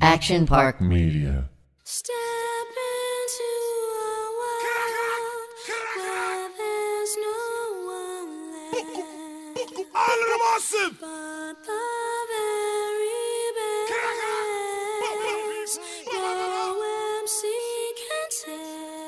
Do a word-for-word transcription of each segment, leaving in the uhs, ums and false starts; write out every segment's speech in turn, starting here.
Action Park Media. Step into a world where there's no one left All of them awesome. but the very best. No M C can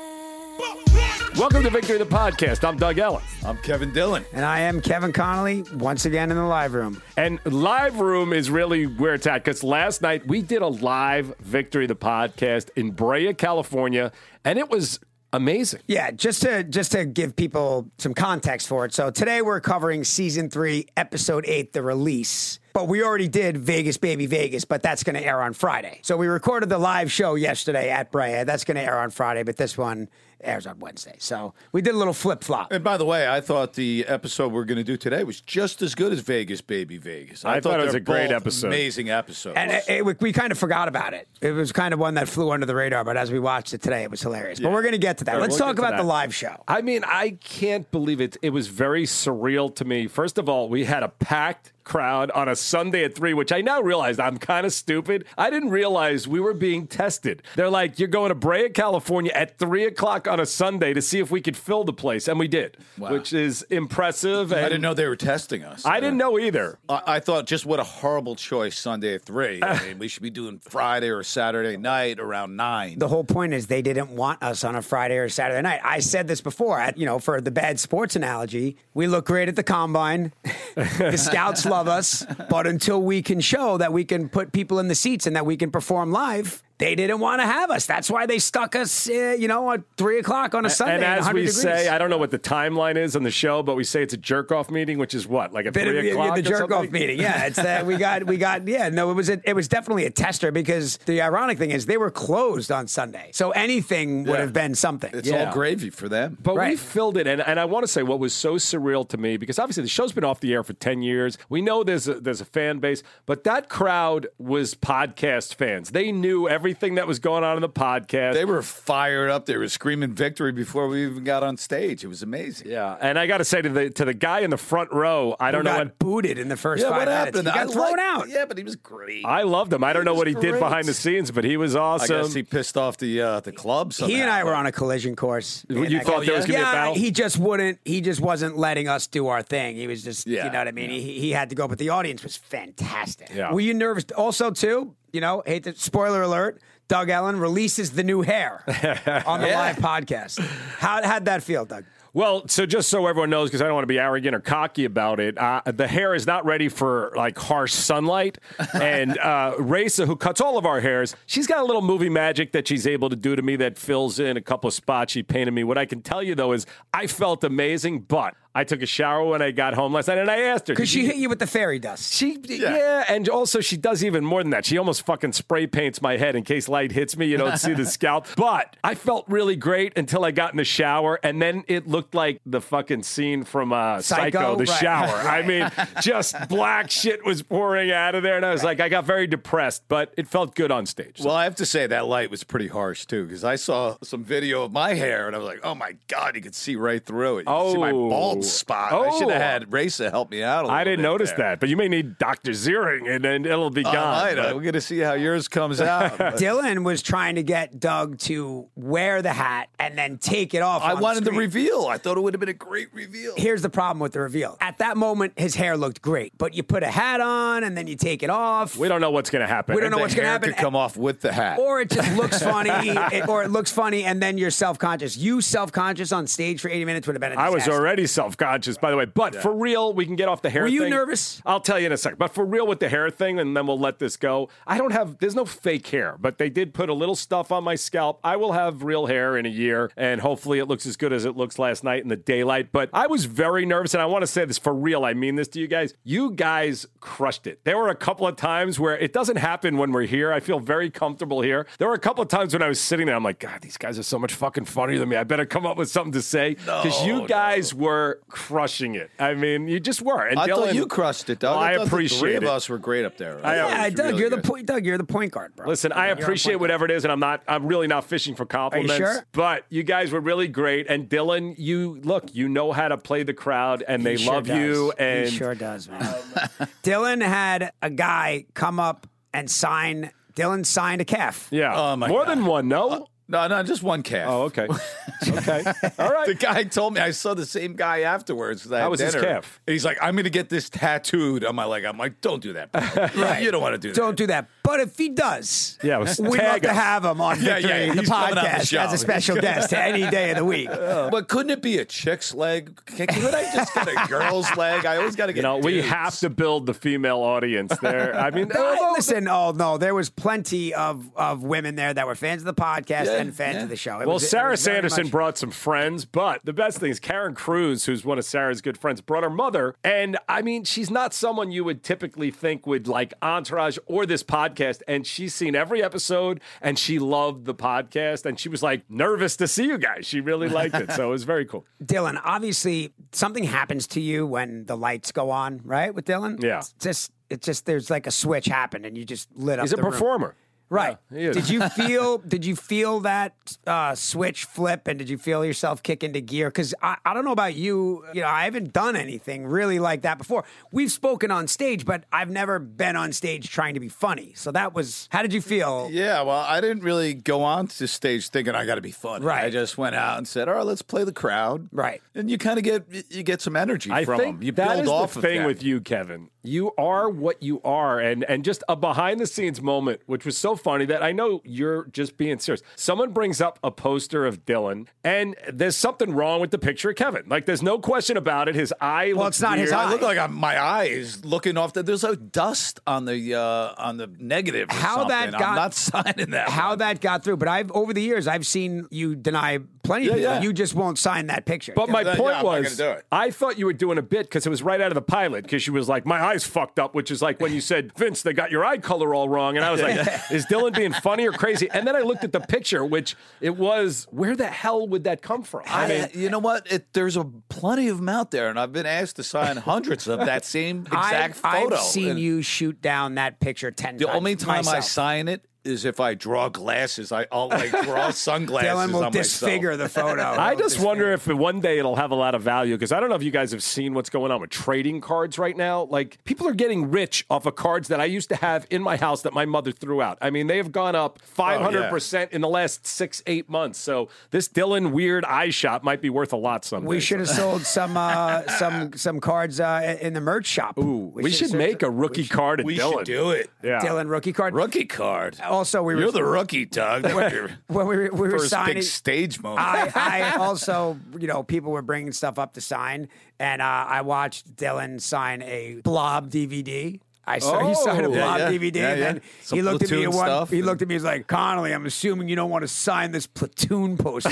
tell. Welcome to Victory the Podcast. I'm Doug Ellis. I'm Kevin Dillon. And I am Kevin Connolly, once again in the live room. And live room is really where it's at, because last night we did a live Victory the Podcast in Brea, California, and it was amazing. Yeah, just to just to give people some context for it. So today we're covering season three, episode eight, the release. But we already did Vegas Baby Vegas, but that's going to air on Friday. So we recorded the live show yesterday at Brea. That's going to air on Friday, but this one airs on Wednesday. So we did a little flip-flop. And by the way, I thought the episode we're going to do today was just as good as Vegas Baby Vegas. I thought it was they're a great both episode. Amazing episode. And it, it, we kind of forgot about it. It was kind of one that flew under the radar, but as we watched it today, it was hilarious. But Yeah. we're going to get to that. All right, Let's we'll talk get to about that. the live show. I mean, I can't believe it. It was very surreal to me. First of all, we had a packed crowd on a Sunday at three, which I now realized I'm kind of stupid. I didn't realize we were being tested. They're like, you're going to Brea, California at three o'clock on a Sunday to see if we could fill the place. And we did, Wow. which is impressive. And I didn't know they were testing us. I didn't know either. I, I thought, just what a horrible choice Sunday at three. I mean, we should be doing Friday or Saturday night around nine. The whole point is they didn't want us on a Friday or Saturday night. I said this before, at, you know, for the bad sports analogy, we look great at the combine. The scouts love us, but until we can show that we can put people in the seats and that we can perform live, they didn't want to have us. That's why they stuck us, uh, you know, at three o'clock on a Sunday. And at as one we hundred say, degrees. I don't know what the timeline is on the show, but we say it's a jerk-off meeting, which is what, like at Bit of- three yeah, o'clock the or jerk off something? meeting. Yeah, it's that we got we got yeah. No, it was a, it was definitely a tester because the ironic thing is they were closed on Sunday, so anything would Yeah. have been something. It's Yeah. all gravy for them. But we Right. filled it, and, and I want to say what was so surreal to me, because obviously the show's been off the air for ten years. We know there's a, there's a fan base, but that crowd was podcast fans. They knew everything that was going on in the podcast. They were fired up. They were screaming victory before we even got on stage. It was amazing. yeah, and I got to say to the to the guy in the front row, I don't Who know got what. booted in the first Yeah, five what minutes. happened? He got I thrown liked- out. Yeah, but he was great. I loved him. I don't know was what he did great. behind the scenes, but he was I awesome. guess he pissed off the uh, the club somehow. He and I were on a collision course. You And I thought got- there was gonna be a yeah, battle? he just wouldn't. He just wasn't letting us do our thing. He was just, Yeah, you know what I mean. He, he had to go, but the audience was fantastic. Yeah. Were you nervous? Also, too, you know, hate to spoiler alert. Doug Ellen releases the new hair on the Yeah. live podcast. How how'd that feel, Doug? Well, so just so everyone knows, because I don't want to be arrogant or cocky about it, uh, the hair is not ready for like harsh sunlight. And uh, Raisa, who cuts all of our hairs, she's got a little movie magic that she's able to do to me that fills in a couple of spots she painted me. What I can tell you though is I felt amazing, but I took a shower when I got home last night, and I asked her Because "Did she you- hit you with the fairy dust. She, yeah. and also she does even more than that. She almost fucking spray paints my head in case light hits me. You don't see the scalp. But I felt really great until I got in the shower, and then it looked like the fucking scene from uh, Psycho, Psycho? the Right. shower. I mean, just black shit was pouring out of there, and I was like, I got very depressed, but it felt good on stage. Well, I have to say that light was pretty harsh too, because I saw some video of my hair and I was like, "Oh my god, you could see right through it. You could see my Oh. bald spot." Oh. I should have had Raisa help me out. A little I didn't bit notice there. that, but you may need Doctor Ziering, and then it'll be I gone. might have. but- We're gonna see how yours comes out. But Dylan was trying to get Doug to wear the hat and then take it off. I on wanted the screen. reveal. I thought it would have been a great reveal. Here's the problem with the reveal. At that moment, his hair looked great, but you put a hat on and then you take it off. we don't know what's going to happen. We don't know The what's going to hair happen. could come off with the hat. Or it just looks funny, it- or it looks funny, and then you're self-conscious. You self-conscious on stage for eighty minutes would have been a I was disaster. already self-conscious, by the way. But for real, we can get off the hair Were thing. you nervous? I'll tell you in a second. But for real with the hair thing, and then we'll let this go. I don't have, there's no fake hair, but they did put a little stuff on my scalp. I will have real hair in a year, and hopefully it looks as good as it looks last night in the daylight. But I was very nervous, and I want to say this for real. I mean this to you guys. You guys crushed it. There were a couple of times where it doesn't happen when we're here. I feel very comfortable here. There were a couple of times when I was sitting there, I'm like, God, these guys are so much fucking funnier than me. I better come up with something to say. Because you guys were crushing it. I mean, you just were. And I Dylan, thought you crushed it, Doug. Well, I thought the three appreciate of it. us were great up there. I- thought it Yeah, was Doug, really you're the good. point. Doug, you're the point guard, bro. Listen, I You're on appreciate point whatever it is, and I'm not. I'm really not fishing for compliments. sure? But you guys were really great, and Dylan, you look, you know how to play the crowd, and He they sure love does. you. And he sure does, man. Dylan had a guy come up and sign Dylan signed a calf. Yeah. Oh, my More God. than one, no? No, no, just one calf. Oh, okay. Okay. All right. The guy told me, I saw the same guy afterwards. 'cause I had How was his dinner, calf? And he's like, I'm going to get this tattooed on my leg. I'm like, don't do that. Right. You don't want to do that. Don't do that. But if he does, Yeah, it was- we'd tag love to us. have him on Yeah, Victory, yeah, the he's coming on the podcast, show. as a special guest any day of the week. But couldn't it be a chick's leg? Can, could I just get a girl's leg? I always got to get You know, we dudes. have to build the female audience there. I mean, Uh, although- listen, oh no, there was plenty of, of women there that were fans of the podcast Yeah, and fans yeah. of the show. It Well, was- it Sarah was very Sanderson much- brought some friends, but the best thing is Karen Cruz, who's one of Sarah's good friends, brought her mother. And I mean, she's not someone you would typically think would like Entourage or this podcast. And she's seen every episode and she loved the podcast. And she was like nervous to see you guys. She really liked it. So it was very cool. Dylan, obviously something happens to you when the lights go on, right? With Dylan? Yeah. It's just it's just there's like a switch happened and you just lit up He's a the room. performer. Right. Yeah, he is. Did you feel did you feel that uh, switch flip and did you feel yourself kick into gear? Because I, I don't know about you, you know, I haven't done anything really like that before. We've spoken on stage, but I've never been on stage trying to be funny. So that was how did you feel? Yeah, well, I didn't really go on to stage thinking I got to be funny. Right. I just went out and said, "All right, let's play the crowd." Right. And you kind of get you get some energy I from think them. You that build is off the of thing that. with you, Kevin. You are what you are, and and just a behind the scenes moment, which was so funny that I know you're just being serious. Someone brings up a poster of Dylan, and there's something wrong with the picture of Kevin. Like there's no question about it. His eye. Well, looks it's not his weird. eye. I look like I'm, my eye is looking off. The, there's a dust on the uh, on the negative. Or How that something. got- I'm not signing that. How one. that got through, but I've over the years I've seen you deny plenty of Yeah, people. yeah. You just won't sign that picture. But my Yeah, point I'm not was, gonna do it. I thought you were doing a bit because it was right out of the pilot. Because she was like, "My eye's fucked up," which is like when you said, "Vince, they got your eye color all wrong," and I was like, "Is Dylan being funny or crazy?" And then I looked at the picture, which it was. Where the hell would that come from? I I, mean, you know what? It, there's a plenty of them out there, and I've been asked to sign hundreds of that same exact I've, photo. I've seen And you shoot down that picture ten The times. only time I myself. sign it is if I draw glasses. I, I'll like draw sunglasses Dylan will on disfigure myself. the photo. I He'll just wonder if one day it'll have a lot of value because I don't know if you guys have seen what's going on with trading cards right now. Like people are getting rich off of cards that I used to have in my house that my mother threw out. I mean, they have gone up five hundred percent in the last six, eight months. So this Dylan weird eye shop might be worth a lot someday. We should have sold some uh, some some cards uh, in the merch shop. Ooh, we, should have make a rookie card of We Dylan. should do it. Yeah. Dylan rookie card. Rookie card. Also, we were You're the rookie, Doug. Your when we were, we were first signing. big stage moment. I, I also, you know, people were bringing stuff up to sign, and uh, I watched Dylan sign a Blob D V D. I saw he signed a Oh. Yeah, Blob yeah. D V D, Yeah, and yeah. then Some he looked at me Platoon and one. stuff He and- looked at me. He's like, Connolly, I'm assuming you don't want to sign this Platoon poster.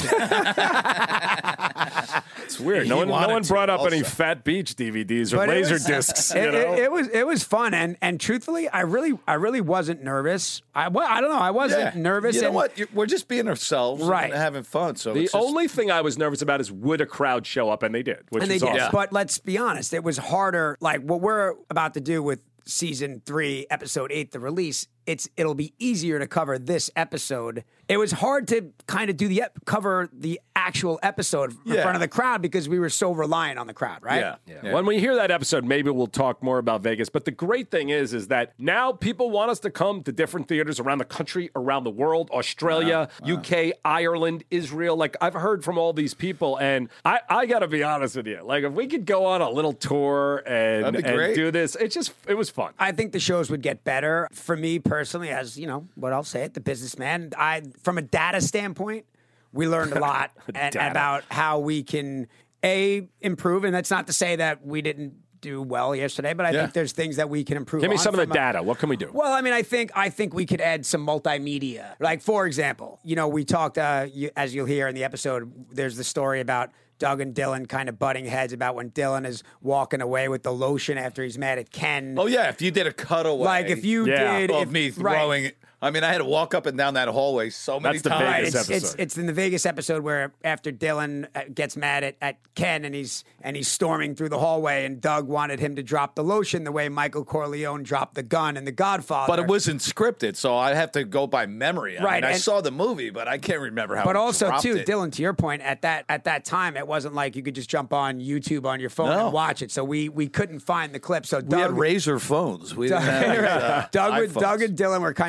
It's weird. He No one, no wanted one to brought up any also. Fat Beach D V Ds or But it laser was- discs. It, You know? it, it was it was fun, and and truthfully, I really I really wasn't nervous. I well, I don't know. I wasn't Yeah. nervous. You know and, what? You're- We're just being ourselves, Right. and having fun. So The it's just- only thing I was nervous about is would a crowd show up, and they did, which and they was did. awesome. Yeah. But let's be honest, it was harder. Like what we're about to do with season three, episode eight, the release. It's it'll be easier to cover this episode. It was hard to kind of do the ep- cover the actual episode in Yeah. front of the crowd because we were so reliant on the crowd, right? Yeah. Yeah. When we hear that episode, maybe we'll talk more about Vegas. But the great thing is, is that now people want us to come to different theaters around the country, around the world, Australia, U K, Ireland, Israel. Like I've heard from all these people, and I, I got to be honest with you. Like if we could go on a little tour and, That'd be and great. do this, it just it was fun. I think the shows would get better. For me personally, as you know, what I'll say it, the businessman. I, from a data standpoint, we learned a lot and, Data. about how we can a improve, and that's not to say that we didn't do well yesterday, but I Yeah. think there's things that we can improve. Give me on some of the from a- data. What can we do? Well, I mean, I think I think we could add some multimedia. Like, for example, you know, we talked, uh, you, as you'll hear in the episode, there's the story about Doug and Dylan kind of butting heads about when Dylan is walking away with the lotion after he's mad at Ken. Oh yeah, if you did a cutaway, Like, if you Yeah. did... of if, me right. throwing. I mean, I had to walk up and down that hallway so many That's the times. Right, Vegas it's, it's episode. it's in the Vegas episode where after Dylan uh, gets mad at, at Ken and he's and he's storming through the hallway and Doug wanted him to drop the lotion the way Michael Corleone dropped the gun in The Godfather. But it wasn't scripted, so I have to go by memory. I Right, mean, I and- saw the movie, but I can't remember how. But it also dropped too, it. Dylan, to your point, at that at that time, it wasn't like you could just jump on YouTube on your phone No. and watch it. So we we couldn't find the clip. So we had Doug, razor phones. We Doug, didn't have, uh, Doug, with- iPhones. Doug and Dylan were kind of butting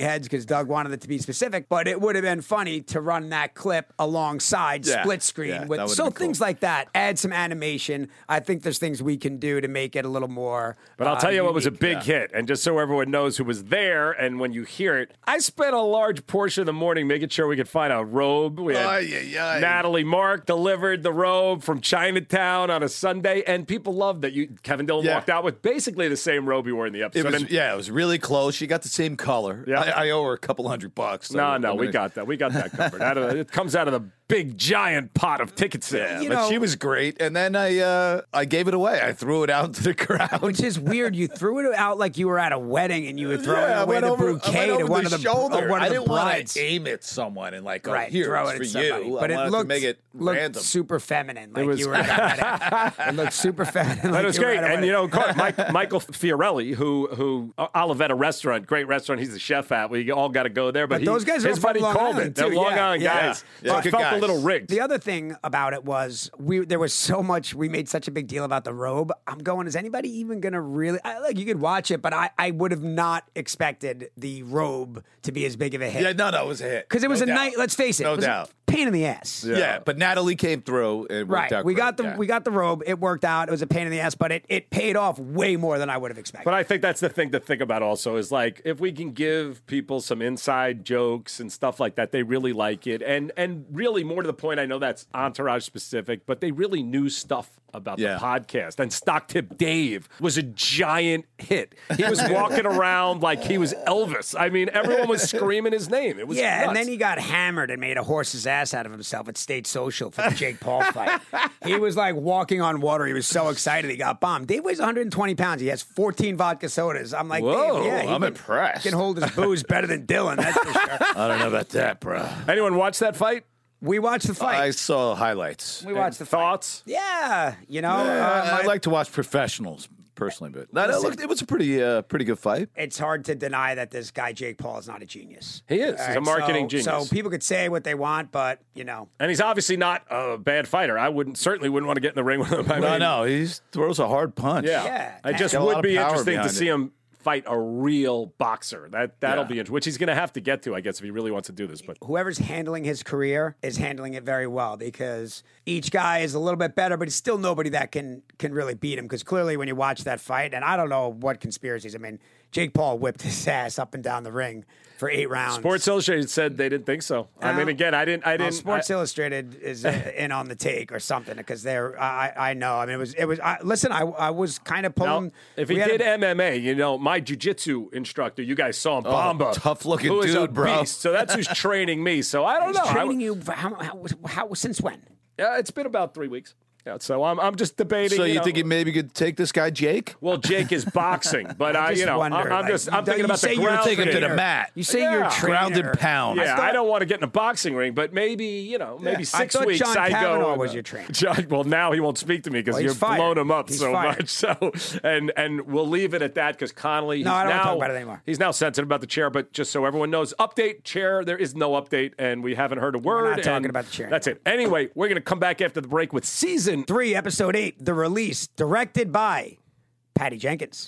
heads because Doug wanted it to be specific, but it would have been funny to run that clip alongside Yeah, split screen yeah, with that would've so been things cool. like that. Add some animation. I think there's things we can do to make it a little more. But I'll uh, tell you what was a unique. big hit, and just so everyone knows who was there, and when you hear it, I spent a large portion of the morning making sure we could find a robe. We had Ay, ay, ay. Natalie Mark delivered the robe from Chinatown on a Sunday, and people loved that you Kevin Dillon Yeah. walked out with basically the same robe you wore in the episode. It was, And- yeah, it was really close. She got the same color. Yeah. I, I owe her a couple hundred bucks. so no, I'm no, we gonna- got that. We got that covered. Out of the, it comes out of the big giant pot of ticket sales. Yeah, You but know- she was great. And then I uh, I gave it away. I threw it out into the crowd. Which is weird. You threw it out like you were at a wedding and you were throwing Yeah, I away went the over, I bouquet went to over one the of the shoulder. of one of I the didn't brides. want to aim at someone and like, oh, Right, here, throw it's it for at somebody. you. But I it wanted looked, to make it looked random. super feminine, like was- you were at a wedding. It looked super feminine. That like was you were great. at a And, wedding. you know, Car- Mike, Michael Fiorelli, who, who, uh, Olivetta Restaurant, great restaurant. He's the chef at. We all got to go there. But, But he, those guys are his from buddy Long called Island, it. They're too. Long Yeah, Island yeah. guys. Yeah, So I good felt guys. a little rigged. The other thing about it was we there was so much we made such a big deal about the robe. I'm going, is anybody even gonna really I, like you could watch it, but I, I would have not expected the robe to be as big of a hit. Yeah, no, no, it was a hit. Because it was No a doubt. night, let's face it, No it was doubt. a pain in the ass. Yeah. but Natalie came through. It worked Right. out We great. got the Yeah. we got the robe. It worked out. It was a pain in the ass, but it, it paid off way more than I would have expected. But I think that's the thing to think about also is like if we can give people some inside jokes and stuff like that, they really like it. And and really more to the point, I know that's Entourage specific, but they really knew stuff about Yeah. the podcast. And Stock Tip Dave was a giant hit. He was walking around like he was Elvis. I mean, everyone was screaming his name. It was yeah, and nuts. then he got hammered and made a horse's ass out of himself at State Social for the Jake Paul fight. He was like walking on water. He was so excited he got bombed. Dave weighs one hundred twenty pounds. He has fourteen vodka sodas. I'm like, Whoa, Dave, yeah, he I'm can, impressed. can hold his booze better than Dylan, that's for sure. I don't know about that, bro. Anyone watch that fight? We watched the fight. I saw highlights. we watched the fight. Thoughts? Yeah, you know, Uh, uh, I my- like to watch professionals personally, but no, no, Listen. look, it was a pretty, uh, pretty good fight. it's hard to deny that this guy Jake Paul is not a genius. He is. All He's a marketing so, genius. So people could say what they want, but you know, And he's obviously not a bad fighter. I wouldn't certainly wouldn't want to get in the ring with him. I No, mean, no, he throws a hard punch. Yeah. Yeah. I just Got a lot would of be power interesting to behind see it. him fight a real boxer. That that'll Yeah. be interesting, which he's going to have to get to, I guess, if he really wants to do this. But whoever's handling his career is handling it very well because each guy is a little bit better, but it's still nobody that can can really beat him. Because clearly, when you watch that fight, and I don't know what conspiracies. I mean, Jake Paul whipped his ass up and down the ring for eight rounds. Sports Illustrated said they didn't think so. I No. mean, again, I didn't. I Well, didn't. Sports I- Illustrated is uh, in on the take or something because they're. I I know. I mean, it was it was. I, listen, I I was kind of now, pulling. if he we had did a- M M A, you know, my jujitsu instructor, you guys saw him, Bamba, Oh, tough-looking who is a dude, bro. beast. So that's who's training me. So I don't he's know. I- training you. For how, how how since when? Yeah, it's been about three weeks. Yeah, so I'm I'm just debating. So you know, think he maybe could take this guy, Jake? Well, Jake is boxing, but I, just you know, wonder, I'm, I'm like, just you- I'm thinking you about say the you're ground take him to game. the mat. You say Yeah. you're a trainer. Ground and pound. Yeah, thought- I don't want to get in a boxing ring, but maybe you know, maybe I six thought weeks John I go. Kavanaugh and, was uh, your trainer. John, well, now he won't speak to me because Well, he's you've fired. blown him up He's so fired. much. So, and and we'll leave it at that because Connolly. No, he's I don't wanna now, talk about it anymore. He's now sensitive about the chair, but just so everyone knows, update chair. There is no update, and we haven't heard a word. not talking and about the chair That's it. Anyway, we're going to come back after the break with season. Three, episode eight, The Release, directed by Patty Jenkins.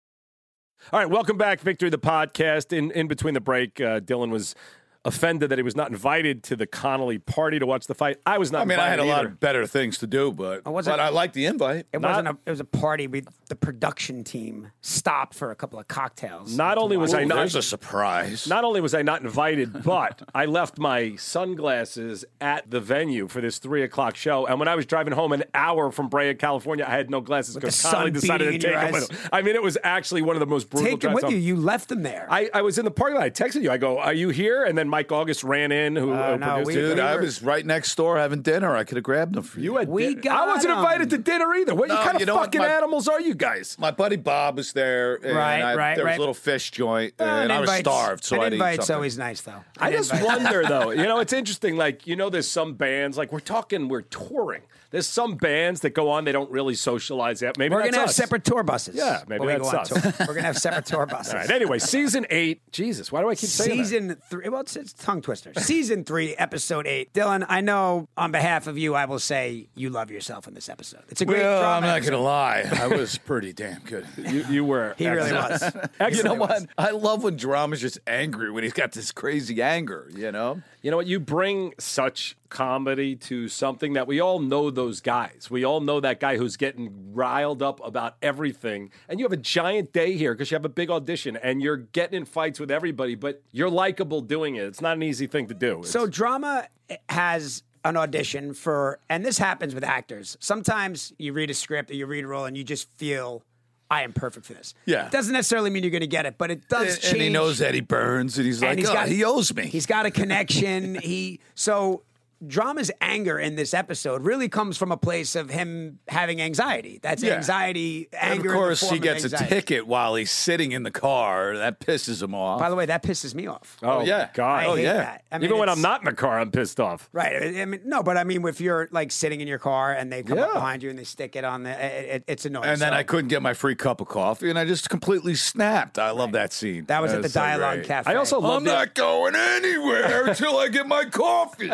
All right, welcome back, Victory the podcast. In in between the break, uh, Dylan was offended that he was not invited to the Connolly party to watch the fight. I was not. I mean, I had a invited lot either. of better things to do, but wasn't- but I like the invite. It Not- wasn't a. It was a party. We the production team stopped for a couple of cocktails. Not to only was watch I it. not- There's a surprise. Not only was I not invited, but I left my sunglasses at the venue for this three o'clock show. And when I was driving home an hour from Brea, California, I had no glasses the because sun Connolly decided to beating take in your them eyes. with him. I mean, it was actually one of the most brutal Take them drives with home. you. You left them there. I, I was in the parking lot. I texted you. I go, "Are you here?" And then Mike August ran in, who, Uh, who no, produced we- it. Dude, we I were- was right next door having dinner. I could have grabbed them for you. You had We din- got I wasn't him. invited to dinner either. What No, kind of you know what, fucking my- animals are you guys? My buddy Bob was there. And Right, I, right, There was right. a little fish joint, Uh, and an I was invite's- starved, so an I did invite's something. always nice, though. I An just invite. wonder, though. You know, it's interesting. Like, you know, there's some bands, like, we're talking, we're touring. There's some bands that go on, they don't really socialize yet. Maybe We're that's gonna have us. separate tour buses. Yeah, maybe when we that's go on us. tour. We're gonna have separate tour buses. All right. Anyway, season eight. Jesus, why do I keep saying that? Season three. Well, it's, it's a tongue twister. Season three, episode eight. Dylan, I know on behalf of you, I will say you love yourself in this episode. It's a great Well, drama I'm not episode. going to lie. I was pretty damn good. You, you were. He really excellent. was. You know Excellent what? was. I love when drama's just angry, when he's got this crazy anger, you know? You know what? You bring such comedy to something that we all know those guys. We all know that guy who's getting riled up about everything. And you have a giant day here because you have a big audition and you're getting in fights with everybody, but you're likable doing it. It's not an easy thing to do. So It's- drama has an audition for, and this happens with actors. Sometimes you read a script or you read a role and you just feel, I am perfect for this. Yeah. It doesn't necessarily mean you're going to get it, but it does And, change. and he knows Eddie Burns, and he's like, And he's oh, got- he owes me. He's got a connection. he so drama's anger in this episode really comes from a place of him having anxiety. That's Yeah. anxiety, And anger. of course, in the he form gets of a anxiety. ticket while he's sitting in the car. That pisses him off. By the way, that pisses me off. oh, yeah. God. I oh, hate yeah. that. I mean, Even when it's- I'm not in the car, I'm pissed off. Right. I I mean, no, but I mean, if you're like sitting in your car and they come up Yeah. behind you and they stick it on the, it, it, it's annoying. And then So I couldn't get my free cup of coffee, and I just completely snapped. I love that scene. that was at the That's so Dialogue great. Cafe. I also love I'm that. not going anywhere until I get my coffee.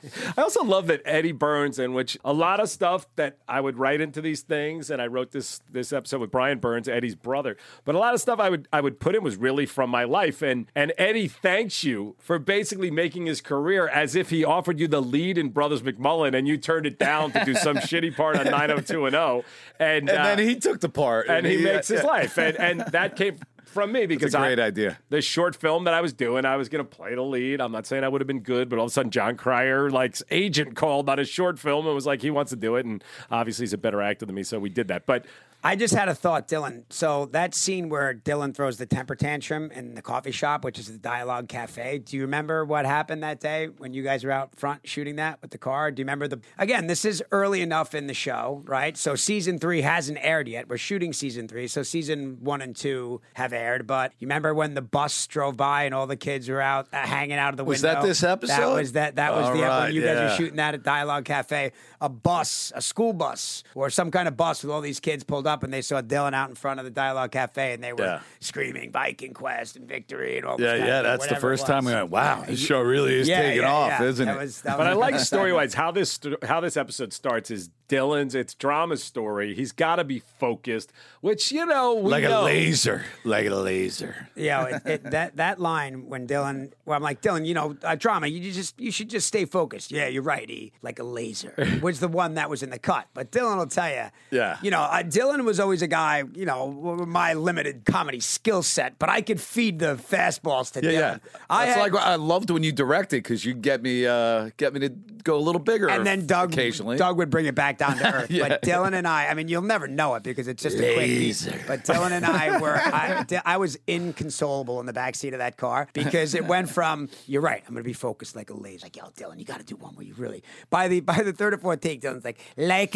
I also love that Eddie Burns, in which a lot of stuff that I would write into these things, and I wrote this this episode with Brian Burns, Eddie's brother. But a lot of stuff I would I would put in was really from my life, and and Eddie thanks you for basically making his career as if he offered you the lead in Brothers McMullen, and you turned it down to do some shitty part on nine oh two one oh, and And uh, then he took the part. and he makes his yeah. life, and and that came from me because It's a great I, idea. the short film that I was doing, I was going to play the lead. I'm not saying I would have been good, but all of a sudden, John Cryer, like agent, called on his short film and was like, he wants to do it, and obviously he's a better actor than me, so we did that. But I just had a thought, Dylan. So that scene where Dylan throws the temper tantrum in the coffee shop, which is the Dialogue Cafe. Do you remember what happened that day when you guys were out front shooting that with the car? Do you remember the? Again, this is early enough in the show, right? So season three hasn't aired yet. We're shooting season three, so season one and two have aired. But you remember when the bus drove by and all the kids were out uh, hanging out of the Was window? that this episode? That was that. That was All the when right, you guys were yeah. shooting that at Dialogue Cafe. A bus, a school bus, or some kind of bus with all these kids pulled up, and they saw Dylan out in front of the Dialogue Cafe, and they were Yeah. screaming Viking Quest and victory and all this Yeah, kind yeah, of thing, that's the whatever it first time we was. went, wow, this show really is Yeah, taking yeah, off, yeah. isn't That it? was- that But I was- like story wise how this st- how this episode starts is Dylan's. It's drama story. He's got to be focused, which you know we like know. a laser. Like a laser. Yeah, it, it, that that line when Dylan, well, I'm like Dylan, you know, uh, drama. You just you should just stay focused. Yeah, you're right. E like a laser was the one that was in the cut. But Dylan will tell you, Yeah. you know, uh, Dylan was always a guy, you know, with my limited comedy skill set, but I could feed the fastballs to Yeah, Dylan. yeah. I That's had- like what I loved when you directed because you get me, uh, get me to go a little bigger. and then Doug, occasionally. Doug would bring it back down to earth. Yeah. But Dylan and I, I mean, you'll never know it because it's just a quick beat. Laser. But Dylan and I were, I, I was inconsolable in the backseat of that car because it went from, you're right, I'm going to be focused like a laser. Like, yo, Dylan, you got to do one where you really, by the by the third or fourth take, Dylan's like, like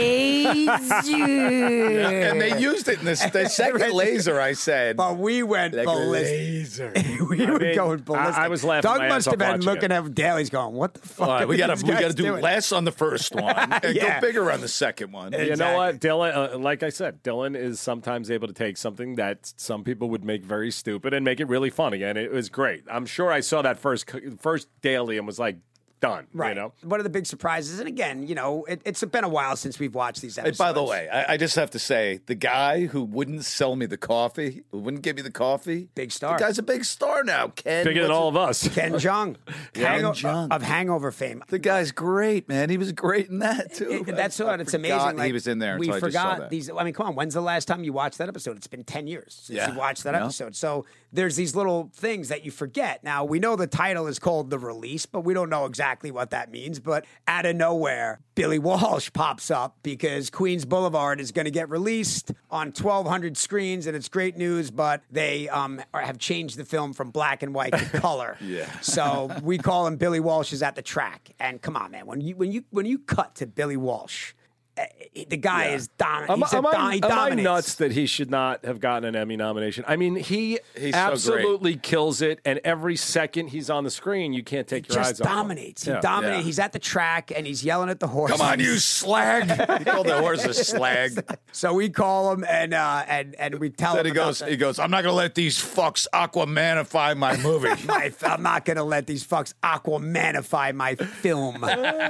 a laser. and they used it in this, the second laser. I said, But we went like a ballistic. laser. We were mean, going ballistic. I- I was laughing Doug my must ass have off been watching looking it. at Daly's going, what the fuck? All right, are we gotta these we gotta guys do doing? less on the first one and Yeah. go bigger on the second one. You know Exactly. what, Dylan? Uh, like I said, Dylan is sometimes able to take something that some people would make very stupid and make it really funny, and it was great. I'm sure I saw that first first daily and was like, done. Right. You know. What are the big surprises? And again, you know, it, it's been a while since we've watched these Hey, episodes. by the way, I, I just have to say, the guy who wouldn't sell me the coffee, who wouldn't give me the coffee, Big star. The guy's a big star now. Ken, Bigger than what's all it- of us. Ken Jeong, Ken Hango- Jeong. of Hangover fame. The guy's great, man. He was great in that too. It- that's I- what I it's forgot amazing. Like, he was in there. We until I just saw forgot that. these. I mean, come on. When's the last time you watched that episode? It's been ten years since Yeah. you watched that Yeah. episode. So there's these little things that you forget. Now we know the title is called The Release, but we don't know exactly what that means. But out of nowhere, Billy Walsh pops up because Queens Boulevard is going to get released on twelve hundred screens, and it's great news. But they um, are, have changed the film from black and white to color. Yeah. So we call him Billy Walsh is at the track. And come on, man, when you when you when you cut to Billy Walsh uh, the guy Yeah. is dominant. Am, He's a am, dom- I, he am I dominates. nuts that he should not have gotten an Emmy nomination? I mean, he He's so absolutely kills it, and every second he's on the screen, you can't take He your just eyes off him. dominates. He Yeah. dominates. Yeah. He's at the track and he's yelling at the horse. Come on, you slag! He called the horse a slag. So we call him and uh, and and we tell Then him he about goes, the- he goes, I'm not gonna let these fucks Aquamanify my movie. my, I'm not going to let these fucks Aquamanify my film.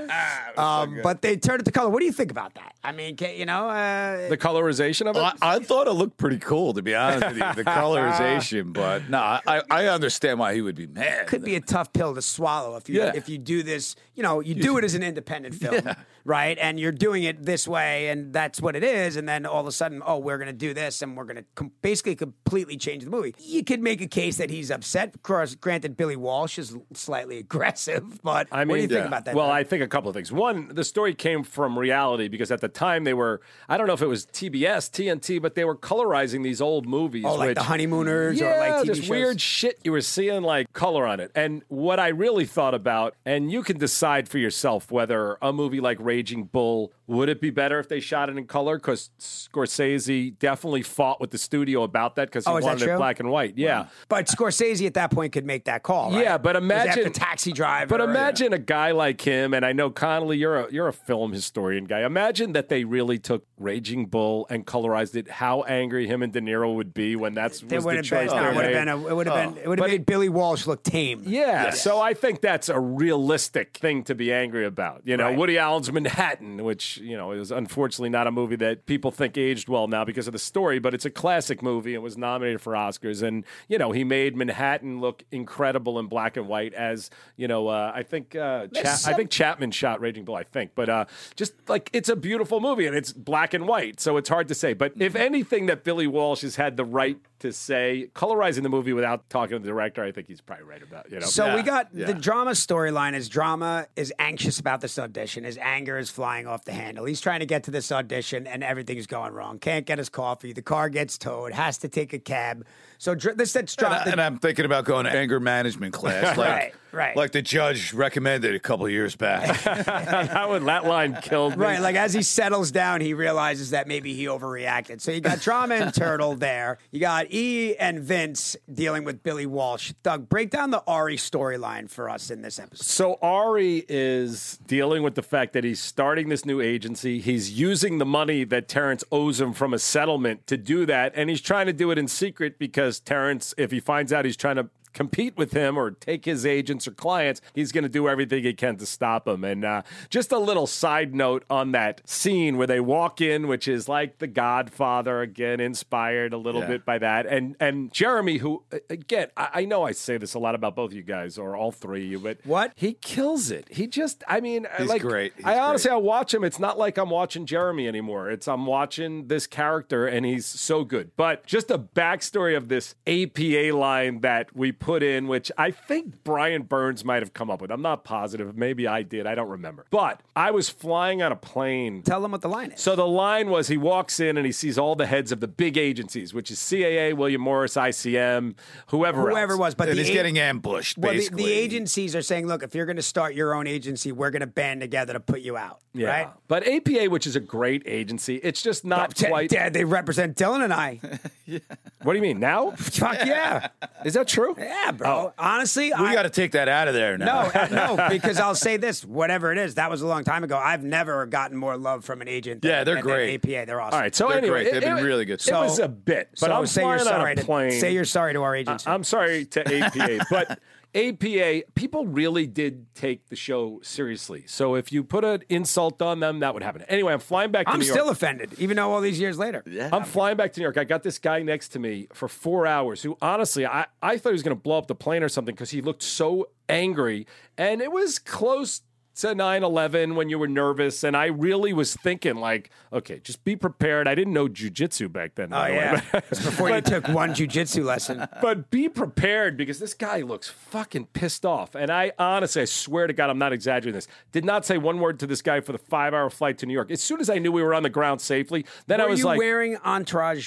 um, but they turned it to color. What do you think about that? I mean, can, you know, uh, The colorization of it? I, I thought it looked pretty cool, to be honest with you, the colorization. But no, I, I understand why he would be mad. could be a tough pill to swallow if you Yeah. if you do this. You know, you do it as an independent film, right? And you're doing it this way, and that's what it is. And then all of a sudden, oh, we're going to do this, and we're going to com- basically completely change the movie. You could make a case that he's upset. Of course, granted, Billy Walsh is slightly aggressive, but I mean, what do you think yeah. about that? Well, Doug? I think a couple of things. One, the story came from reality because at the time they were, I don't know if it was T B S, T N T, but they were colorizing these old movies. oh, like which, the Honeymooners yeah, or like T V this shows. weird shit you were seeing like color on it. And what I really thought about, and you can decide for yourself whether a movie like Raging Bull, would it be better if they shot it in color? Because Scorsese definitely fought with the studio about that because he Oh, is that wanted it true? black and white. Yeah. But Scorsese at that point could make that call, right? Yeah, but It was imagine- after Taxi Driver. But imagine a guy like him, and I know Connolly, you're a you're a film historian guy. Imagine that they really took Raging Bull and colorized it. How angry him and De Niro would be when that's There was would the have choice been. they No, it would have made. been. A, it would have been. It would have But made Billy Walsh look tame. Yeah, so I think that's a realistic thing to be angry about. You know, Right. Woody Allen's Manhattan, which, you know, is unfortunately not a movie that people think aged well now because of the story, but it's a classic movie. It was nominated for Oscars. And, you know, he made Manhattan look incredible in black and white as, you know, uh, I think uh, Cha- some- I think Chapman shot Raging Bull, I think. But uh, just like it's a beautiful movie and it's black and white, so it's hard to say. But if anything that Billy Walsh has had the right to say, colorizing the movie without talking to the director, I think he's probably right about, you know. So Yeah, we got yeah. the drama storyline is drama is anxious about this audition. His anger is flying off the handle. He's trying to get to this audition and everything's going wrong. Can't get his coffee. The car gets towed. Has to take a cab. So dr- this that's And, drama. I, and I'm thinking about going to anger management class, like, Right, right. like the judge recommended a couple years back. That one, that line killed me. Right, like as he settles down, he realizes that maybe he overreacted. So you got Drama and Turtle there. You got E and Vince dealing with Billy Walsh. Doug, break down the Ari storyline for us in this episode. So Ari is dealing with the fact that he's starting this new agency. He's using the money that Terrence owes him from a settlement to do that, and he's trying to do it in secret because Terrence, if he finds out he's trying to compete with him or take his agents or clients, he's going to do everything he can to stop him. And uh, just a little side note on that scene where they walk in, which is like The Godfather, again, inspired a little Yeah. bit by that. And and Jeremy, who, again, I, I know I say this a lot about both of you guys, or all three of you, but What? he kills it. He just, I mean, He's like, great. He's I honestly, great. I watch him. It's not like I'm watching Jeremy anymore. It's I'm watching this character, and he's so good. But just a backstory of this A P A line that we put in, which I think Brian Burns might have come up with. I'm not positive. Maybe I did. I don't remember. But I was flying on a plane. Tell them what the line is. So the line was he walks in and he sees all the heads of the big agencies, which is C A A, William Morris, I C M, whoever Whoever else. it was, but and the he's a- getting ambushed, well, the, basically. the agencies are saying, look, if you're going to start your own agency, we're going to band together to put you out. Yeah. Right? But A P A, which is a great agency, it's just not Dad, quite. Dad, they represent Dylan and I. What do you mean now? Fuck yeah. Is that true? Yeah, bro. Honestly, we I, got to take that out of there now. No, no, because I'll say this: whatever it is, that was a long time ago. I've never gotten more love from an agent. Yeah, than- they're than great. A P A, they're awesome. All right. So They're anyway, great. They've been really good. It was a bit, but so I'm say you're flying sorry on a to plane. say you're sorry to our agency. I'm sorry to A P A, but A P A, people really did take the show seriously. So if you put an insult on them, that would happen. Anyway, I'm flying back to I'm New York. still offended, even though all these years later. Yeah. I'm flying back to New York. I got this guy next to me for four hours who, honestly, I, I thought he was going to blow up the plane or something because he looked so angry. And it was close to nine eleven when you were nervous. And I really was thinking, like, okay, just be prepared. I didn't know jujitsu back then. Oh by the way. yeah, it's before you took one jujitsu lesson. But be prepared because this guy looks fucking pissed off. And I honestly, I swear to God, I'm not exaggerating this. Did not say one word to this guy for the five hour flight to New York. As soon as I knew we were on the ground safely, then Were I was you like, wearing Entourage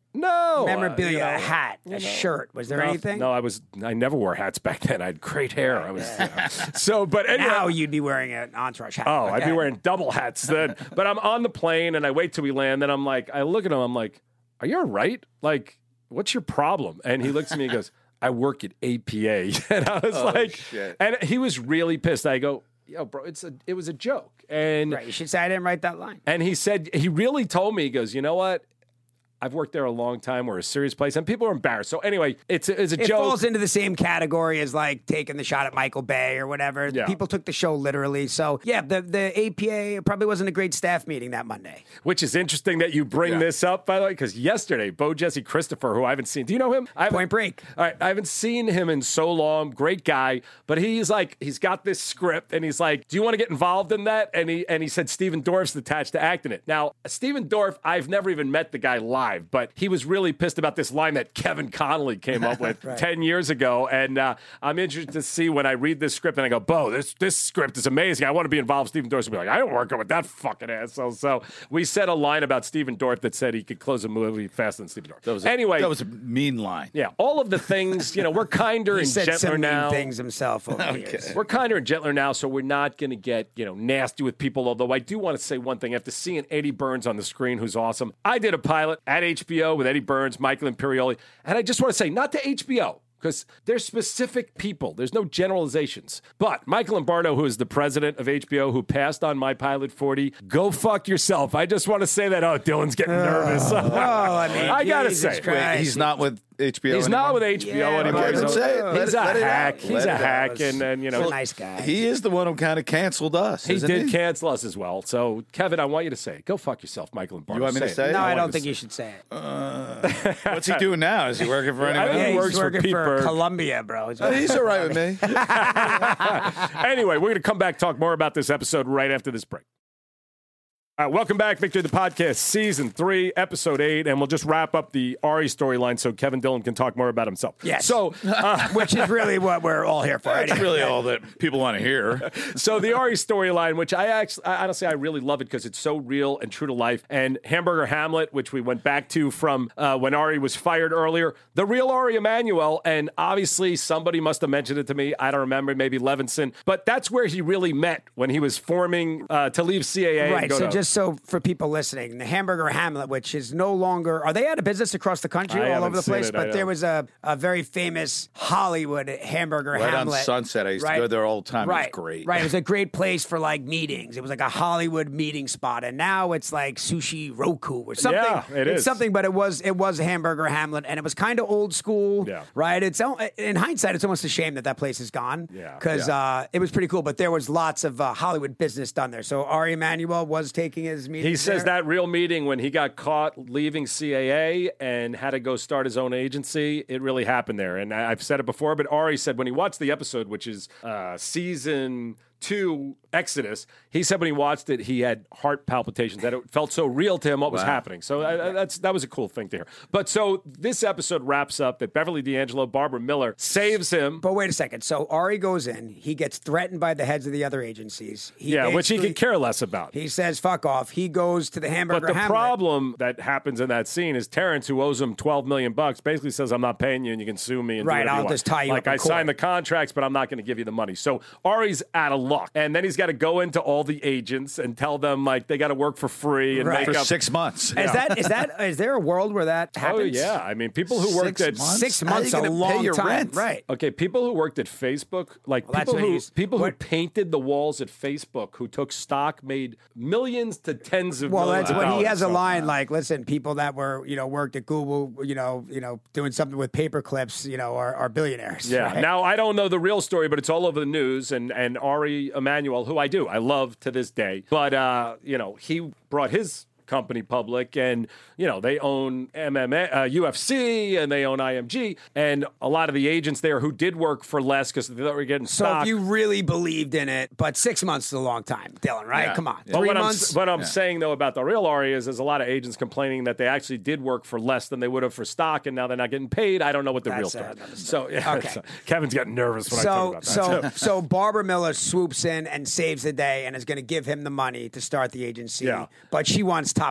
No. memorabilia, uh, you know, a hat, a you know, shirt. Was there no, anything? No, I was. I never wore hats back then. I had great hair. I was. You know. So, but anyway. Now you'd be wearing an Entourage hat. Oh, I'd be Okay. wearing double hats then. But I'm on the plane and I wait till we land. Then I'm like, I look at him. I'm like, are you all right? Like, what's your problem? And he looks at me and goes, I work at A P A. And I was Oh, like, shit. and he was really pissed. I go, yo, bro, it's a, it was a joke. And Right, you should say I didn't write that line. and he said, he really told me, he goes, you know what? I've worked there a long time. We're a serious place, and people are embarrassed. So anyway, it's a, it's a It joke. falls into the same category as like taking the shot at Michael Bay or whatever. Yeah. People took the show literally. So yeah, the the A P A probably wasn't a great staff meeting that Monday. Which is interesting that you bring Yeah. this up, by the way, because yesterday, Bo Jesse Christopher, who I haven't seen, do you know him? I haven't- Point Break. All right, I haven't seen him in so long. Great guy, but he's like, he's got this script, and he's like, "Do you want to get involved in that?" And he and he said Steven Dorff's attached to act in it. Now, Steven Dorff, I've never even met the guy live, but he was really pissed about this line that Kevin Connolly came up with ten years ago, and uh, I'm interested to see when I read this script and I go, "Bo, this this script is amazing. I want to be involved." Steven Dorff will be like, "I don't work with that fucking asshole." So we said a line about Steven Dorff that said he could close a movie faster than Steven Dorff. That was a, anyway, that was a mean line. yeah, all of the things, you know, we're kinder He and said gentler some mean now. things himself over the years. We're kinder and gentler now, so we're not going to get, you know, nasty with people. Although I do want to say one thing. After seeing Eddie Burns on the screen, who's awesome, I did a pilot at H B O with Eddie Burns, Michael Imperioli, and I just want to say, not to H B O, because there's specific people. There's no generalizations. But Michael Lombardo, who is the president of H B O, who passed on My Pilot forty, go fuck yourself. I just want to say that. Oh, Dylan's getting nervous. Oh, I mean, I gotta Jesus say, Christ. Wait, he's not with H B O He's anymore? not with H B O Yeah, anymore. okay, He's then a- say it. Let He's it- a let it out. hack. He's Let a it out. hack, and then you He's know, a nice guy. He is the one who kind of canceled us. he isn't did he? cancel us as well. So, Kevin, I want you to say it. Go fuck yourself, Michael and Barnes. You want me to say it? no, I I want don't to think say- you should say it. What's he doing now? Is he working for I anyone? think yeah, he he's works for working Pete for Berg. Columbia, bro. He's- Oh, he's all right with me. Anyway, we're going to come back talk more about this episode right after this break. Uh, welcome back, Victor, the podcast, season three, episode eight, and we'll just wrap up the Ari storyline so Kevin Dillon can talk more about himself. Yes. So, uh, Which is really what we're all here for. That's Right? really all that people want to hear. so the Ari storyline, which I actually, I, honestly, I really love it because it's so real and true to life. And Hamburger Hamlet, which we went back to from uh, when Ari was fired earlier, the real Ari Emanuel, and obviously somebody must have mentioned it to me. I don't remember, maybe Levinson, but that's where he really met when he was forming uh, to leave C A A. and Right. go So to- just so for people listening, the Hamburger Hamlet, which is no longer, are they out of business across the country, I all haven't over the seen place? it, I But there know. was a, a very famous Hollywood Hamburger Right on Hamlet. Sunset. I used to right? go there all the time. It was Right, great. Right. It was a great place for like meetings. It was like a Hollywood meeting spot. And now it's like Sushi Roku or something. Yeah, it it's is. something, but it was it was Hamburger Hamlet, and it was kind of old school. Yeah. Right. It's al- in hindsight, it's almost a shame that that place is gone. Yeah. Because uh, it was pretty cool, but there was lots of uh, Hollywood business done there. So Ari Emanuel was taking his meeting. He says that real meeting when he got caught leaving C A A and had to go start his own agency, it really happened there. And I- I've said it before, but Ari said when he watched the episode, which is uh, season two, Exodus, he said when he watched it, he had heart palpitations, that it felt so real to him what was Wow. happening. So I, I- that's that was a cool thing to hear. But so this episode wraps up that Beverly D'Angelo, Barbara Miller, saves him. But wait a second. So Ari goes in. He gets threatened by the heads of the other agencies. He Yeah, which he basically- could care less about. He says, "Fuck off." He goes to the Hamburger But the Hamlet. problem that happens in that scene is Terrence, who owes him twelve million bucks, basically says, "I'm not paying you, and you can sue me." And do Right, whatever you I'll want." just tie you like up in I signed the court. contracts, but I'm not going to give you the money. So Ari's out of luck, and then he's got to go into all the agents and tell them like they got to work for free and Right. make For up. six months. Is that is that is there a world where that Oh happens? yeah, I mean people who worked Six at months? Six How are you months a gonna long pay your time. rent? Right. Okay, people who worked at Facebook, like Well, that's people what who he's- people who what- painted the walls at Facebook, who took stock, made millions to tens of Well, millions. that's of when he dollars. has a So- line like, "Listen, people that were you know worked at Google, you know, you know, doing something with paper clips, you know, are, are billionaires." Yeah. right? Now I don't know the real story, but it's all over the news. And and Ari Emanuel, who I do, I love to this day, but uh, you know, he brought his company public, and you know they own M M A, uh, U F C, and they own I M G, and a lot of the agents there who did work for less because they thought we were getting So stock. if you really believed in it, but six months is a long time, Dylan, right? Yeah. Come on, Yeah. But three what months. I'm, what I'm saying though about the real Ari is there's a lot of agents complaining that they actually did work for less than they would have for stock, and now they're not getting paid. I don't know what the real That's story. another is. story. So yeah, Okay. so Kevin's getting nervous when I talk So, about that. so, too. so Barbara Miller swoops in and saves the day and is going to give him the money to start the agency. Yeah. But she wants top billing.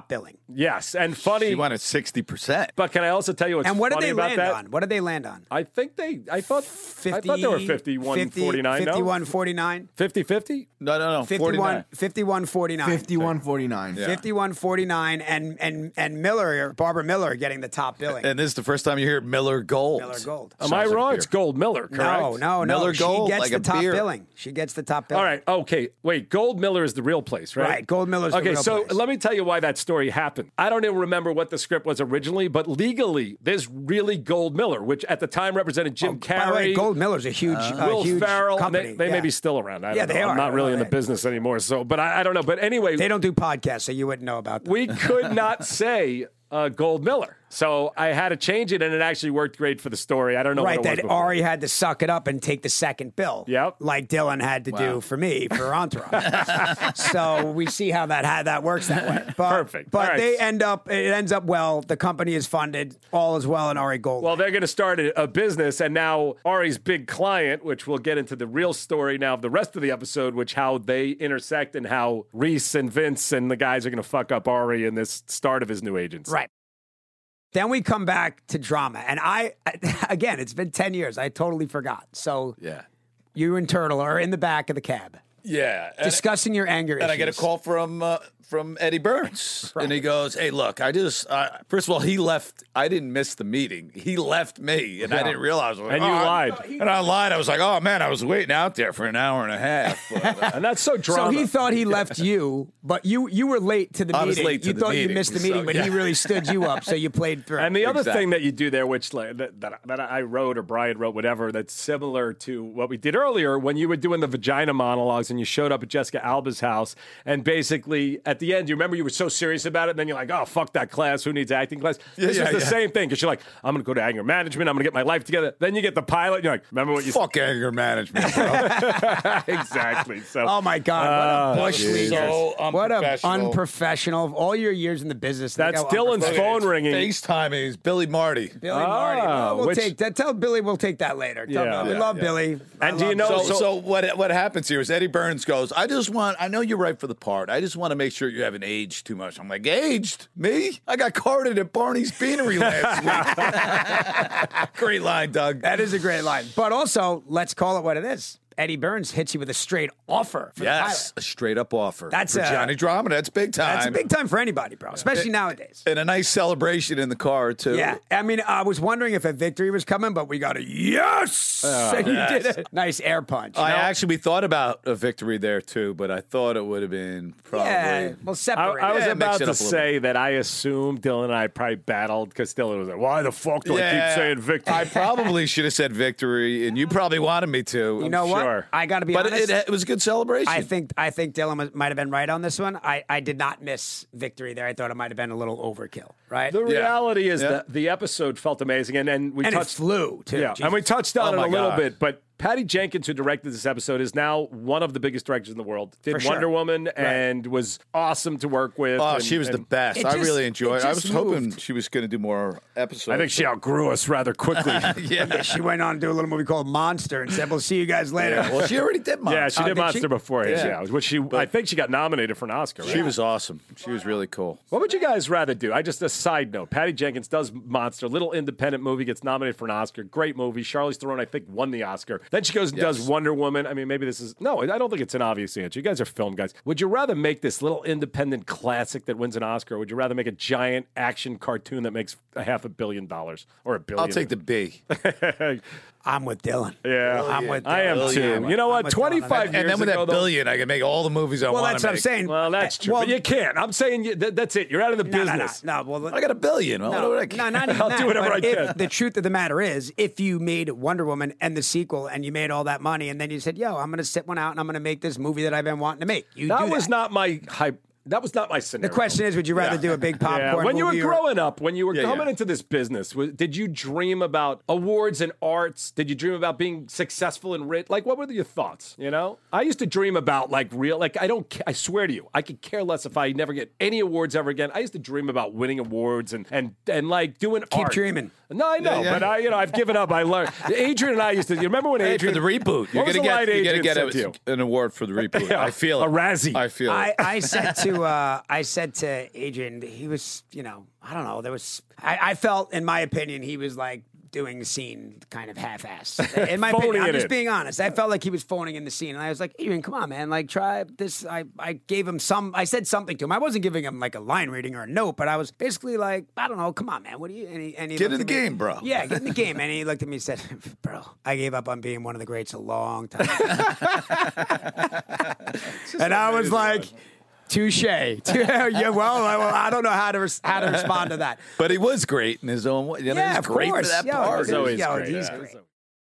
Yes, and funny. She won at sixty percent. But can I also tell you what's And what did funny they about land that? on? What did they land on? I think they. I thought. I thought they were fifty-one forty-nine. No? fifty-one forty-nine. fifty fifty? No, no, no. fifty-one, fifty-one forty-nine. fifty-one forty-nine. Yeah. fifty-one forty-nine, and and and Miller, Barbara Miller, getting the top billing. And this is the first time you hear Miller Gold. Miller Gold. Am I Sounds like wrong? beer. It's Gold Miller, correct? No, no, no. Miller she Gold, gets like the a top beer. billing. She gets the top billing. All right. Okay. Wait. Gold Miller is the real place, right? Right, Gold Miller's the okay, real so place. let me tell you why that story happened. I don't even remember what the script was originally, but legally, there's really Gold Miller, which at the time represented Jim Oh, Carrey. by the way, Gold Miller's a huge, uh, Will huge Ferrell, and company. they, they yeah. may be still around. I don't Yeah, know. they I'm are. not really in the They- business anymore, so but I, I don't know. But anyway, They don't do podcasts, so you wouldn't know about them. we could not say uh, Gold Miller, so I had to change it, and it actually worked great for the story. I don't know Right, what it was that before. Ari had to suck it up and take the second bill. Yep. Like Dylan had to do for me for Entourage. So we see how that how that works that way. But, Perfect. But All right. they end up it ends up well. The company is funded, all is well in Ari Gold. Well, they're going to start a, a business, and now Ari's big client, which we'll get into the real story now of the rest of the episode, which how they intersect and how Reese and Vince and the guys are going to fuck up Ari in this start of his new agents. Right. Then we come back to drama. And I, again, it's been ten years. I totally forgot. So Yeah. you and Turtle are in the back of the cab Yeah. And, discussing your anger and I issues. get a call from uh, from Eddie Burns. And he goes, hey, look, I just, uh, first of all, he left. I didn't miss the meeting. He left me, and I Yeah. didn't realize. I was like, And you "Oh, I-" lied. And I lied. I was like, oh, man, I was waiting out there for an hour and a half. But, uh, And that's so So drama. he thought he left you, but you you were late to the I meeting. was late to you the thought you meeting, missed the so, meeting, but he yeah. really stood you up, so you played through. And the other Exactly. thing that you do there, which like, that, that, that I wrote or Brian wrote, whatever, that's similar to what we did earlier when you were doing the vagina monologues and you showed up at Jessica Alba's house. And basically, at the end, you remember you were so serious about it. And then you're like, oh, fuck that class. Who needs acting class? this yeah, is the yeah. same thing because you're like, I'm going to go to anger management. I'm going to get my life together. Then you get the pilot. And you're like, remember what you fuck anger management, bro. said? Exactly. So, oh my God, Uh, what a bush Jesus. league! So What a unprofessional. unprofessional of all your years in the business. think That's how Dylan's unprofessional- phone ringing. FaceTiming is Billy Marty. Billy Ah, Marty. Well, we'll which- take that. Tell Billy we'll take that later. Tell Yeah. him, we Yeah, love yeah. Billy. I And do you love know- Billy. So, so- so what what happens here is Eddie Burns goes, I just want, I know you're right for the part. I just want to make sure you haven't aged too much. I'm like, aged? Me? I got carded at Barney's Beanery last week. Great line, Doug. That is a great line. But also, let's call it what it is. Eddie Burns hits you with a straight offer for Yes, the a straight up offer. That's for a- Johnny Drama. That's big time. pilot. That's a big time for anybody, bro, especially nowadays. And a nice celebration in the car, too. Yeah, I mean, I was wondering if a victory was coming, but we got a yes, and you yes. did a nice air punch. I No? actually thought about a victory there, too, but I thought it would have been probably. yeah, well, I, separate. I was Yeah, about mix it to up a little say that I assumed Dylan and I probably battled because Dylan was like, why the fuck do I Yeah, keep saying victory? I probably should have said victory, and you probably wanted me to. you know what? sure. I got to be But honest. it, it was a good celebration. I think I think Dylan was, might have been right on this one. I, I did not miss victory there. I thought it might have been a little overkill, right? The reality is Yeah. that the episode felt amazing, and, and we and touched it flew too. Yeah, Jesus. and we touched on Oh, it my a little God. bit, but Patty Jenkins, who directed this episode, is now one of the biggest directors in the world. Did For sure. Wonder Woman and was awesome to work with. Oh, and- she was the and best. It I just- really it enjoyed it. I just was hoping moved. she was going to do more episodes. I think she outgrew us rather quickly. Yeah, she went on to do a little movie called Monster and said, "We'll see you guys later." Yeah, well, she already did Monster. yeah, she Oh, did did Monster she? before his. Yeah. Yeah, which she I think she got nominated for an Oscar. Right? She was awesome. She was really cool. What would you guys rather do? I just a side note. Patty Jenkins does Monster, little independent movie, gets nominated for an Oscar. Great movie. Charlize Theron, I think, won the Oscar. Then she goes and Yes. does Wonder Woman. I mean, maybe this is no. I don't think it's an obvious answer. You guys are film guys. Would you rather make this little independent classic that wins an Oscar, or would you rather make a giant action cartoon that makes a half a billion dollars or a billion? I'll take the B. I'm with Dylan. Yeah, I'm with I am Dylan. too. Billion. You know I'm what? with Dylan on that. Twenty-five years And then with ago, that though- billion, I can make all the movies I Well, want that's to what I'm make. saying. Well, that's true. Well, but you can't. I'm saying you, that, that's it. You're out of the no, no, no, business. no. Well, I got a billion. Well, No, what would I no, not even I'll that. do whatever but I if can. The truth of the matter is, if you made Wonder Woman and the sequel, and you made all that money, and then you said, "Yo, I'm going to sit one out, and I'm going to make this movie that I've been wanting to make," you That do was that. not my hype. That was not my scenario. The question is, would you rather Yeah. do a big popcorn Yeah, when you were movie or- growing up, when you were Yeah, coming yeah. into this business, was, did you dream about awards and arts? Did you dream about being successful and rich? Like, what were your thoughts? You know, I used to dream about like real, like I don't, ca- I swear to you, I could care less if I never get any awards ever again. I used to dream about winning awards and and and like doing Keep art. dreaming. No, I know, Yeah, yeah. but I, you know, I've given up. I learned. Adrian and I used to. You remember when Hey, Adrian for the reboot, you're What was gonna the line get you're gonna Adrian get said to you? a, an award for the reboot. Yeah, I feel a it. Razzie. I feel I, it. I said to to uh, I said to Adrian, he was, you know, I don't know. There was I, I felt, in my opinion, he was like doing the scene kind of half-assed. In my opinion, Phoning I'm it just in. being honest. I felt like he was phoning in the scene, and I was like, Adrian, come on, man, like try this. I I gave him some. I said something to him. I wasn't giving him like a line reading or a note, but I was basically like, I don't know, come on, man, what do you? And he, and he Get looked in the at me- game, bro. Yeah, get in the game. And he looked at me and said, bro, I gave up on being one of the greats a long time. And I was like, touche. Yeah, well, I, well, I don't know how to res- how to respond to that. But he was great in his own way. You know, Yeah, he was of great course. for that Yeah, part. It's always Yo, great. he's yeah. great.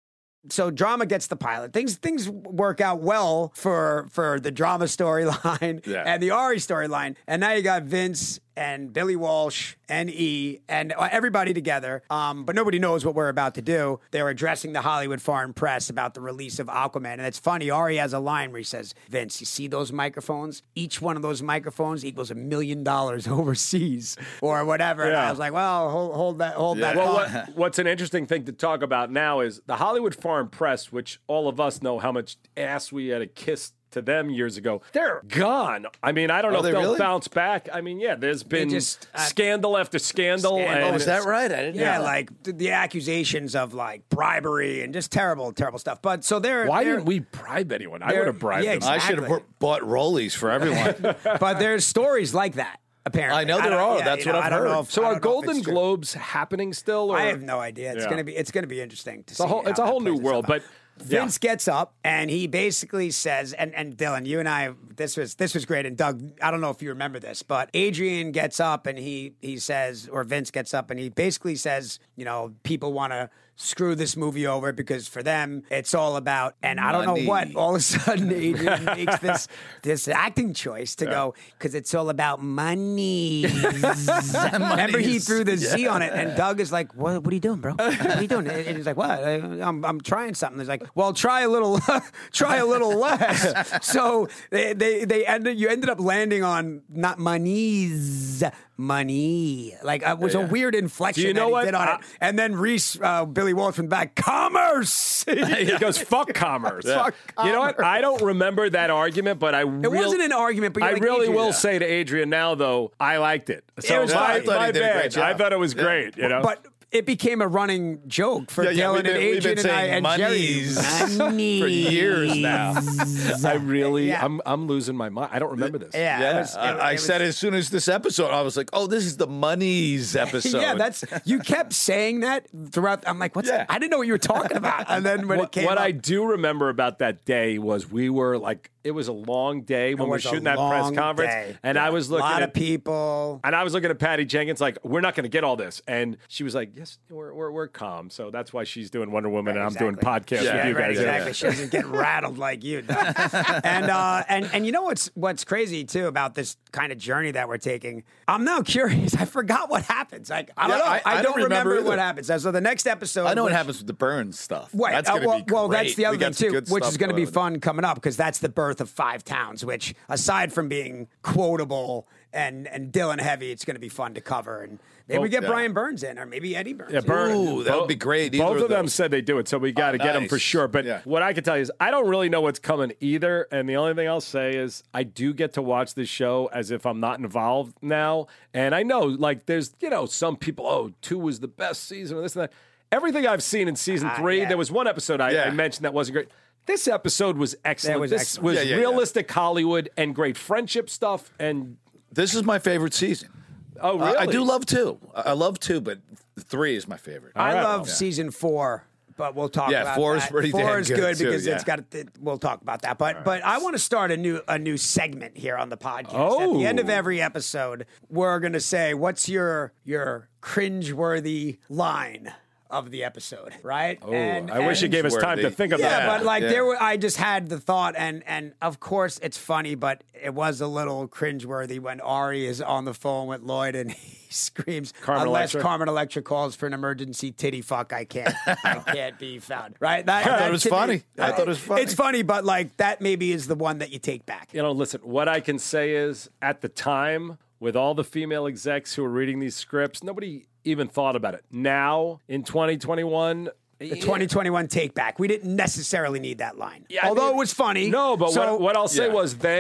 So drama gets the pilot. Things things work out well for for the drama storyline Yeah. and the Ari storyline. And now you got Vince and Billy Walsh and E and everybody together. Um, but nobody knows what we're about to do. They're addressing the Hollywood foreign press about the release of Aquaman. And it's funny, Ari has a line where he says, Vince, you see those microphones? Each one of those microphones equals a million dollars overseas or whatever. And Yeah. I was like, well, hold, hold that hold Yeah. that Well, thought. what, what's an interesting thing to talk about now is the Hollywood foreign press, which all of us know how much ass we had to kiss to them years ago. They're gone. I mean, I don't know Are if they they'll really? bounce back. I mean, yeah, there's been just, uh, scandal after scandal. Scandal. And Oh, is that right? I didn't Yeah, know. like the, the accusations of like bribery and just terrible, terrible stuff. But so they're Why they're- didn't we bribe anyone? I they're- would have bribed yeah, them. I should exactly. have bought rollies for everyone. But there's stories like that. Apparently, I know there don't- are. yeah, That's you what know, I've I don't heard. know if- So I are don't know if Golden it's true. Globes happening still? Or? I have no idea. It's Yeah. gonna be it's gonna be interesting to It's see. a whole, how it's a that whole new plays world. itself out. But Vince gets up and he basically says, and, and Dylan, you and I, this was this was great. And Doug, I don't know if you remember this, but Adrian gets up and he he says, or Vince gets up and he basically says, you know, people want to screw this movie over because for them it's all about, and I don't know Money. what. All of a sudden, Adrian makes this this acting choice to go because it's all about money. Remember, he Monies. threw the Z on it, and Doug is like, "What? What are you doing, bro? What are you doing?" And he's like, "What? I- I'm I'm trying something." He's like, "Well, try a little, try a little less." So they they they ended. You ended up landing on not monies, money. Like it was a weird inflection Do you know that he what? did on I- it. And then Reese, uh, Billy Walsh from the back, commerce. he goes, fuck commerce. Fuck You know what? I don't remember that argument, but I It wasn't an argument, but you're I like, really Adrian, will uh, say to Adrian now, though, I liked it. So was my, fine. I thought he my did a bad. great job. I thought it was great. You know, But it became a running joke for Yeah, yeah, Dylan we've been- and we've Adrian been and I saying and monies Jerry. for years now. I really, Yeah. I'm, I'm losing my mind. I don't remember this. Yeah, Yeah, it was- it- I, I it was- said as soon as this episode, I was like, "Oh, this is the monies episode." Yeah, that's you kept saying that throughout. I'm like, what's? Yeah. I didn't know what you were talking about. And then when What, it came, what up, I do remember about that day was we were like, it was a long day when we were was a shooting that press long conference, day. and I was a looking lot at of people. And I was looking at Patty Jenkins like, we're not going to get all this. And she was like, yes, we're, we're, we're calm. So that's why she's doing Wonder Woman and I'm doing podcasts Yeah, with you right, guys. exactly. She doesn't get rattled like you do. and uh, and and you know what's what's crazy too about this kind of journey that we're taking? I'm now curious. I forgot what happens. Like I don't Yeah, know. I- I, I don't don't remember remember, what either. happens. So the next episode, I know what which- happens with the Burns stuff. Right. That's uh, gonna well, be well, great. that's the We other thing got some too, good which is stuff going to be with it. fun coming up because that's the birth of Five Towns. Which, aside from being quotable and and Dylan heavy, it's going to be fun to cover. And maybe we get yeah. Brian Burns in, or maybe Eddie Burns. Yeah, in. Burn. Ooh, that would be great. Either Both of of them those. said they do it, so we got to Oh, get them for nice. sure. But Yeah. what I can tell you is I don't really know what's coming either. And the only thing I'll say is I do get to watch this show as if I'm not involved now. And I know, like, there's, you know, some people, oh, two was the best season, or this and that. Everything I've seen in season Ah, three, yeah. there was one episode I, Yeah. I mentioned that wasn't great. This episode was excellent. was this excellent. was Yeah, yeah, yeah. realistic Hollywood and great friendship stuff. And This is my favorite season. oh, Uh, really? I do love two. I I love two, but three is my favorite. I right. love Yeah. season four. But we'll talk Yeah, about four is that. pretty Four damn is good, good too, because it's yeah. got. It, we'll talk about that. But but I want to start a new a new segment here on the podcast. At Oh. the end of every episode, we're going to say, "What's your your cringeworthy line of the episode?" Right? Oh, I wish you and- gave us time to Worthy. think of Yeah, that. but like yeah. there were, I just had the thought, and and of course it's funny, but it was a little cringeworthy when Ari is on the phone with Lloyd and he screams, Carmen "Unless Electra. Carmen Electra calls for an emergency titty fuck, I can't, I can't be found." Right? That, I thought that it was to me- funny. I thought it was funny. It's funny, but like that maybe is the one that you take back. You know, listen, what I can say is at the time, with all the female execs who were reading these scripts, nobody even thought about it. Now, in twenty twenty-one, The twenty twenty-one take back. We didn't necessarily need that line, Yeah, I although mean- it was funny. No, but So- what, what I'll say Yeah. was then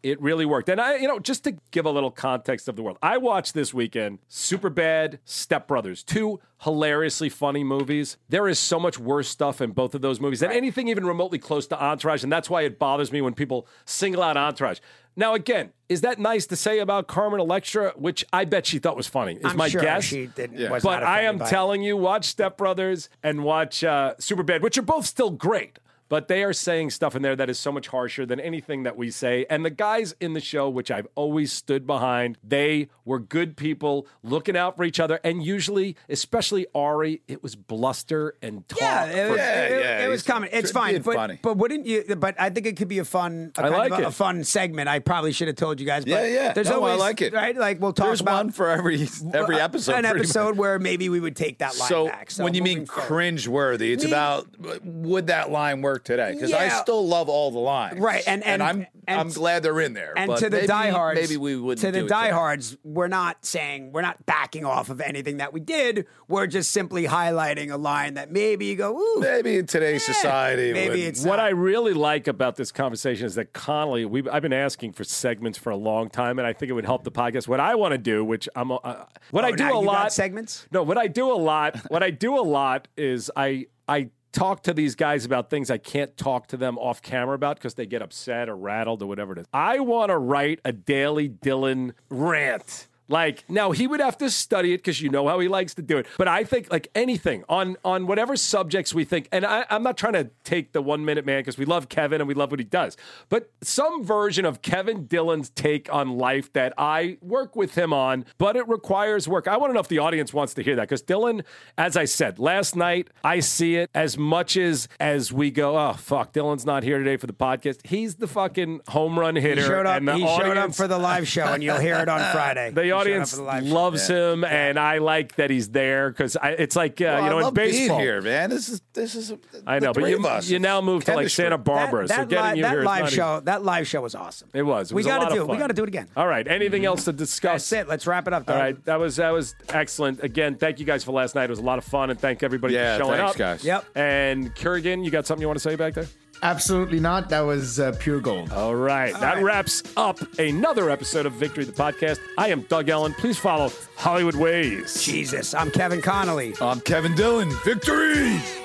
it really worked. And I, you know, just to give a little context of the world, I watched this weekend Superbad, Step Brothers, two hilariously funny movies. There is so much worse stuff in both of those movies than anything even remotely close to Entourage, and that's why it bothers me when people single out Entourage. Now, again, is that nice to say about Carmen Electra, which I bet she thought was funny, is I'm my sure guess. she didn't, Yeah. was But not I offended am by it. telling you, watch Step Brothers and watch uh, Superbad, which are both still great. But they are saying stuff in there that is so much harsher than anything that we say. And the guys in the show, which I've always stood behind, they were good people looking out for each other. And usually, especially Ari, it was bluster and talk. Yeah, it, was- Yeah, it, yeah, it was he's coming. It's tr- fine, being but, funny. but wouldn't you? But I think it could be a fun, a I kind like of a, it. a fun segment. I probably should have told you guys. But Yeah, yeah. There's No, I always, like it. right? Like we'll talk There's about one for every every uh, episode. an pretty episode much. where maybe we would take that line So, back. So when you moving mean forward. cringe-worthy, it's Me- about would that line work today? Because I Yeah. still love all the lines, Right, and- and- I'm and- I'm glad they're in there. And but to the maybe, diehards, maybe we wouldn't. To the do it today. diehards, we're not saying we're not backing off of anything that we did. We're just simply highlighting a line that maybe you go, ooh, Maybe in today's yeah, society, maybe would- it's What not. I really like about this conversation is that Connolly, we I've been asking for segments for a long time, and I think it would help the podcast. What I want to do, which I'm, uh, what Oh, I do now a you got lot, segments? No, what I do a lot, what I do a lot is I I talk to these guys about things I can't talk to them off camera about because they get upset or rattled or whatever it is. I want to write a Daily Dylan rant. Like, now he would have to study it because you know how he likes to do it. But I think, like anything on on whatever subjects we think, and I, I'm not trying to take the one minute man because we love Kevin and we love what he does, but some version of Kevin Dillon's take on life that I work with him on, but it requires work. I want to know if the audience wants to hear that because Dylan, as I said last night, I see it as much as as we go, oh fuck, Dylan's not here today for the podcast. He's the fucking home run hitter. He showed up. and the He audience, showed up for the live show, and you'll hear it on Friday. the He showed up audience for the live show. loves him, and I like that he's there because it's like uh, Well, you know I in love baseball. being here, man. This is this is. I know, the but three you of us. you now move to like Chemistry. Santa Barbara, That, so that, getting li- you that here is live not show, that live show was awesome. Easy. It was. It we was a gotta lot do of it. fun. We got to do it again. All right. Anything else to discuss? That's it. Let's wrap it up. All Doug. right, that was that was excellent. Again, thank you guys for last night. It was a lot of fun, and thank everybody Yeah, for showing thanks, up. guys. Yep. And Kurgan, you got something you want to say back there? Absolutely not. That was uh, pure gold. All right, that right. wraps up another episode of Victory the Podcast. I am Doug Ellen. Please follow Hollywood Ways. Jesus, I'm Kevin Connolly. I'm Kevin Dillon. Victory.